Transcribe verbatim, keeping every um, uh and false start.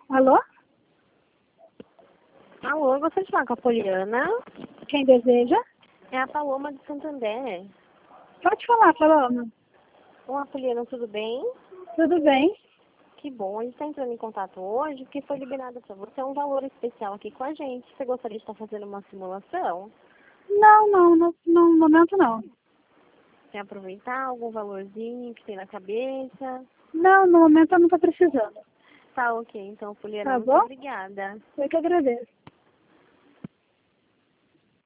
Alô? Alô, eu gostaria de falar com a Poliana. Quem deseja? É a Paloma de Santander. Pode falar, Paloma. Olá, Poliana, tudo bem? Tudo bem? Que bom, a gente está entrando em contato hoje porque foi liberado para você um valor especial aqui com a gente. Você gostaria de estar fazendo uma simulação? Não, não, no, no momento não. Quer aproveitar algum valorzinho que tem na cabeça? Não, no momento eu não estou precisando. Tá ok, então, Poliana, Tá muito bom? obrigada. Eu que agradeço.